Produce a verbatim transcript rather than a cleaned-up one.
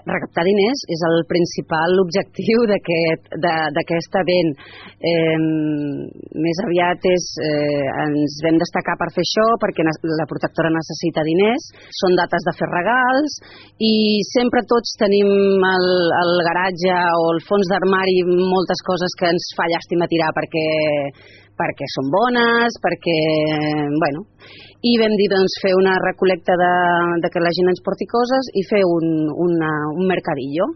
recaptar diners és el principal objectiu d'aquest event. Eh, més aviat és, eh, ens vam destacar per fer això perquè la protectora necessita diners, són dates de fer regals i sempre tots tenim al, al garatge o al fons d'armari moltes coses que ens fa llàstima tirar perquè perquè són bones, perquè, bueno, i vam dir, doncs, fer una recol·lecta de, de que la gent ens porti coses i fer un, una, un mercadillo.